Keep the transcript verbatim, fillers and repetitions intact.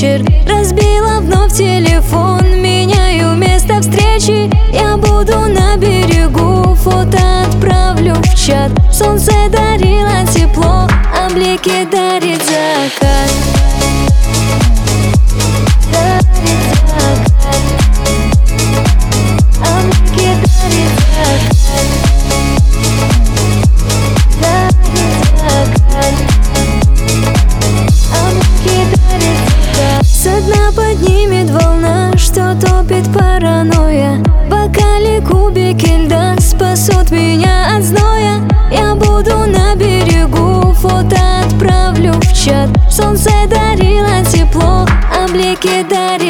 вечер. Разбила вновь телефон, меняю место встречи. Я буду на берегу, фото отправлю в чат. Солнце дарило тепло, а блики дарит закат. Поднимет волна, что топит паранойя. В бокале кубики льда спасут меня от зноя. Я буду на берегу, фото отправлю в чат. Солнце дарило тепло, а блики дарят